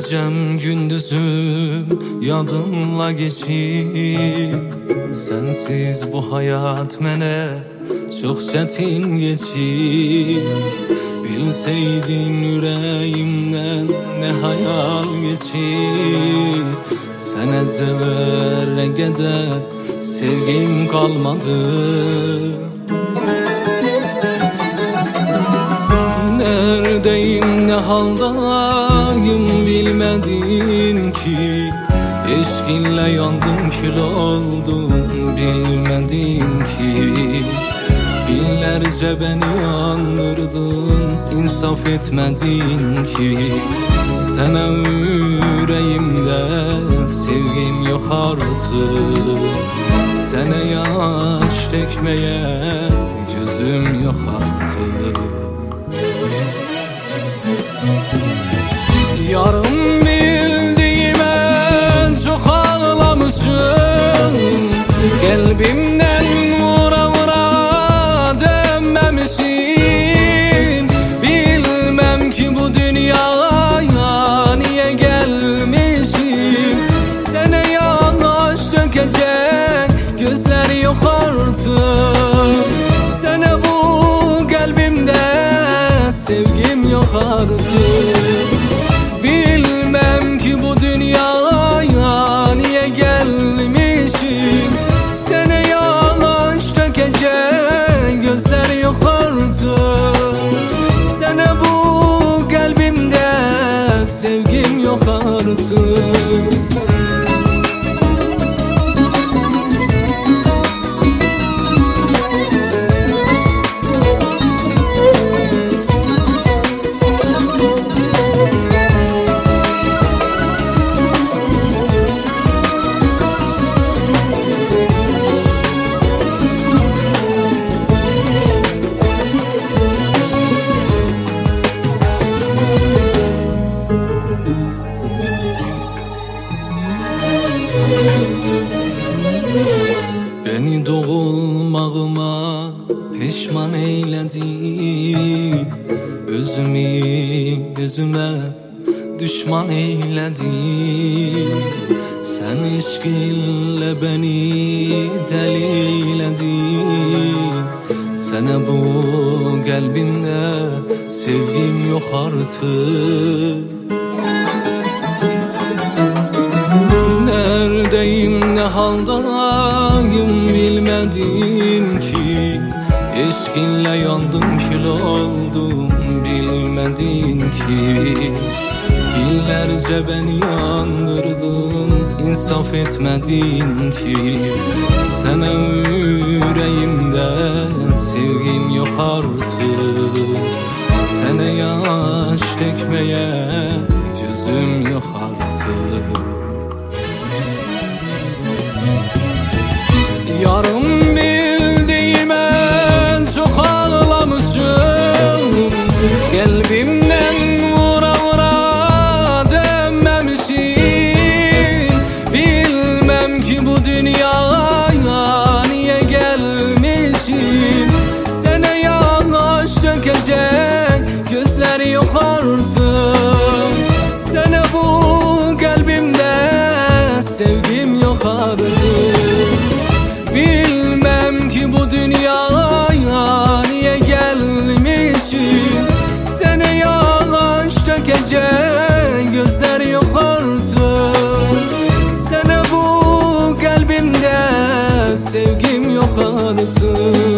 Gecem gündüzüm yadımla geçir. Sensiz bu hayat mene çok çetin geçir. Bilseydin yüreğimden ne hayal geçir. Sene zevere geder sevgim kalmadı. Neredeyim ne haldayım bilmedin ki. Eşkinle yandım kül oldum bilmedin ki. Binlerce beni yandırdın insaf etmedin ki. Sana yüreğimde sevgim yok artık. Sana yaş dökmeye gözüm yok artık. Yarım bildiğime çok ağlamışım. Kalbimden vura vura dönmemişim. Bilmem ki bu dünyaya niye gelmişim. Sana yaş dökecek gözler yok artık. Sana bu kalbimde sevgim yok artık. Bilmem ki bu dünyaya niye gelmişim. Sana yaş dökecek gözler yok artık. Sana bu kalbimde sevgim yok artık. Beni doğulmağıma pişman eyledin. Özüme düşman eyledin. Sen işkinle beni deli eyledin. Sana bu kalbimde sevgim yok artık. Neredeyim ne haldayım bilmedin ki. Eşkinle yandım kül oldum bilmedin ki. Binlerce beni yandırdın insaf etmedin ki. Sana yüreğimde sevgim yok artık. Sana yaş dökmeye gözüm yok artık. Yarım bildiğime çok ağlamışım. Kalbimden vura vura dönmemişim. Bilmem ki bu dünyaya niye gelmişim. Sana yaş dökecek gözler yok artık. Sana bu kalbimde sevgim yok artık. Bilmem ki bu dünyaya niye gelmişim. Sana yaş dökecek gözler yok artık. Sana bu kalbimde sevgim yok artık.